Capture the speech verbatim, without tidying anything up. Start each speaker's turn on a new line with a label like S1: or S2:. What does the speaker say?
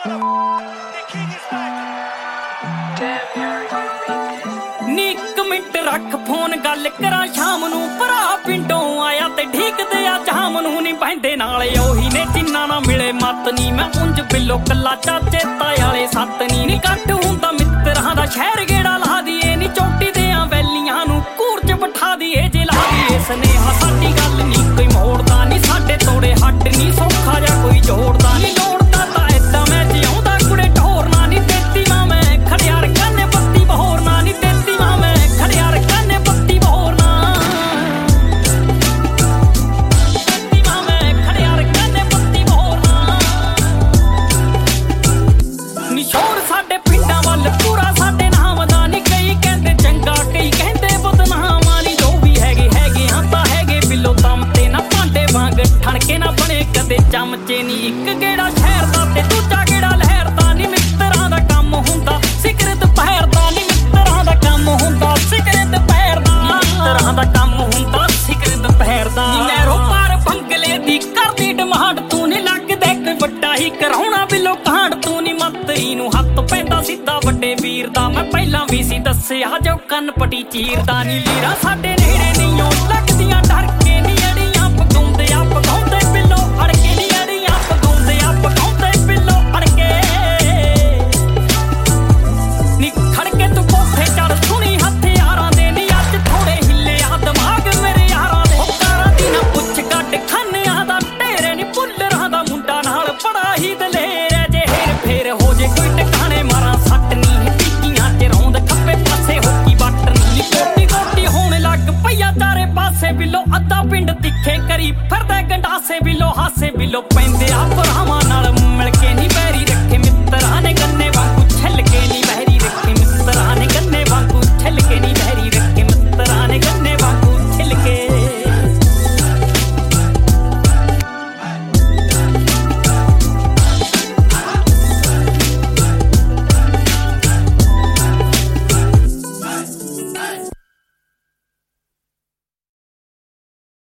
S1: ਨੀ ਇੱਕ ਮਿੰਟ ਰੱਖ ਫੋਨ ਗੱਲ ਕਰਾਂ ਸ਼ਾਮ ਨੂੰ ਭਰਾ ਪਿੰਡੋਂ ਆਇਆ ਤੇ ਢੀਕਦੇ ਆ ਜਾਮ ਨੂੰ ਨੀ ਬਹਿੰਦੇ ਨਾਲ ਉਹੀ ਨੇ ਜਿੰਨਾ ਨਾ ਮਿਲੇ ਮੱਤ ਨੀ ਮੈਂ ਉਂਝ ਬਿੱਲੋ ਕੱਲਾ ਚਾਚੇ ਤਾਏ ਵਾਲੇ ਸੱਤ ਨੀ ਨੀ ਕੱਟ ਹੁੰਦਾ ਮਿੱਤਰਾਂ ਦਾ ਸ਼ਹਿਰ ਗੇੜਾ ਲਾ ਦੀਏ ਨੀ ਚੋਟੀ ਦਿਆਂ ਵੈਲੀਆਂ ਨੂੰ ਘੂਰ ਚ ਬਿਠਾ ਦੀਏ ਜੇ ਲਾ ਦੀਏ ਸਨੇਹਾ ਸਾਡੀ ਗੱਲ ਨੀ ਕੋਈ ਮੋੜਦਾ ਨੀ ਸਾਡੇ ਤੋੜੇ ਹੱਡ ਨੀ ਸੌਖਾ ਜਾਂ ਕੋਈ ਜੋੜਦਾ ਨੀ ਲੋੜਦਾ ਤਾਂ ਏਦਾਂ ਮੈਂ ਜਿਉਂਦਾ ਕੁੜੇ ਢੋਰਨਾ ਨੀ ਦੇਤੀ ਮਾਂ ਮੈਂ ਖੜਿਆਰ ਕਾਨੇ ਬੱਤੀ ਬਹੋਰਨਾ ਨੀ ਦੇਤੀ ਮਾਂ ਮੈਂ ਖੜਿਆਰ ਕਾਨੇ ਬੱਤੀ ਬਹੋਰਨਾ ਦੇਤੀ ਮਾਂ ਮੈਂ ਖੜਿਆਰ ਕਾਨੇ ਬੱਤੀ ਬਹੋਰਨਾ ਨੀ ਸ਼ੋਰ ਸਾਡੇ ਪਿੰਡਾਂ ਵੱਲ ਪੂਰਾ ਸਾਡੇ ਨਾਮ ਦਾ ਨੀ ਕਈ ਕਹਿੰਦੇ ਚੰਗਾ ਕਈ ਕਹਿੰਦੇ ਬਦਨਾਮਾਂ ਨੀ ਜੋ ਵੀ ਹੈਗੇ ਹੈਗੇ ਹਾਂ ਤਾਂ ਹੈਗੇ ਬਿੱਲੋ ਦਮ ਤੇ ਨਾ ਭਾਂਡੇ ਵਾਂਗ ਠਣਕੇ ਨਾ ਬਣੇ ਕਦੇ ਚਮਚੇ ਨੀ ਇੱਕ ਗੇੜਾ ਸ਼ਹਿਰ ਦਾ ਤੇ ਦੂਜਾ ਗੇੜਾ ਲਹਿਰ ਦਾ ਨੀ ਮਿੱਤਰਾਂ ਦਾ ਕੰਮ ਹੁੰਦਾ ਸਿਗਰਟ ਪਹਿਰ ਦਾ ਨੀ ਮਿੱਤਰਾਂ ਦਾ ਕੰਮ ਹੁੰਦਾ ਸਿਗਰਟ ਪਹਿਰ ਦਾ ਮਿੱਤਰਾਂ ਦਾ ਕੰਮ ਹੁੰਦਾ ਸਿਗਰਟ ਪਹਿਰ ਦਾ ਨੀ ਨਹਿਰੋਂ ਪਾਰ ਬੰਗਲੇ ਦੀ ਕਰਦੀ ਡਿਮਾਂਡ ਤੂੰ ਨੀ ਲੱਗਦੇ ਕੋਈ ਵੱਡਾ ਹੀ ਕਰਾਉਣਾ ਬਿੱਲੋ ਕਾਂਡ ਤੂੰ ਨੀ ਮੱਤਰੀ ਨੂੰ ਹੱਥ ਪੈਂਦਾ ਸਿੱਧਾ ਵੱਡੇ ਵੀਰ ਦਾ ਮੈਂ ਪਹਿਲਾਂ ਵੀ ਸੀ ਦੱਸਿਆ ਜੋ ਕੰਨ ਪਟੀ ਚੀਰਦਾ ਨੀ ਲੀਰਾ ਸਾਡੇ ਨੇੜੇ ਨਹੀਂ ਉਹ ਲੱਗਦੀਆਂ ਡਰ ਕੇ ਨੀ ਅੜੀਆਂ ਪਕਾਉਂਦੇ ਆ ਪਕਾਉਂਦੇ ਬਿੱਲੋ ਅੜ ਕੇ ਨੀ ਅੜੀਆਂ ਪਕਾਉਂਦੇ ਆ ਪਕਾਉਂਦੇ ਬਿੱਲੋ ਅੜ ਕੇ ਨੀ ਖੜ ਕੇ ਤੂੰ ਕੋਠੇ ਚੜ ਸੁਣੀ ਹਥਿਆਰਾਂ ਦੇ ਨੀ ਅੱਜ ਥੋੜੇ ਹਿੱਲੇ ਆ ਦਿਮਾਗ ਮੇਰੇ ਯਾਰਾਂ ਦੇ ਉਹ ਕਾਰਾਂ ਦੀ ਨਾ ਪੁੱਛ ਕੱਢ ਖਾਨਿਆਂ ਦਾ ਢੇਰੇ ਨੀ ਭੁੱਲਰਾਂ ਦਾ ਮੁੰਡਾ ਨਾਲ ਬੜਾ ਹੀ ਦਲੇਰ ਐ ਜੇ ਹੇਰ ਫੇਰ ਹੋ ਜੇ ਕੋਈ ਟਿਕਾਣੇ ਮਾਰਾਂ ਸੱਟ ਨੀ ਟਿੱਕੀਆਂ ਚ ਰੌਂਦ ਖੱਬੇ ਪਾਸੇ ਹੋਕੀ ਵੱਟ ਨੀ ਕੋਟੀ ਕੋਟੀ ਹੋਣ ਲੱਗ ਪਈਆ ਚਾਰੇ ਪਾਸੇ ਬਿੱਲੋ ਅੱਧਾ ਪਿੰਡ ਤਿੱਖੇ ਕਰੀ ਫਿਰਦਾ ਗੰਡਾਸੇ ਬਿੱਲੋ ਹਾਸੇ ਬਿੱਲੋ ਪੈਂਦੇ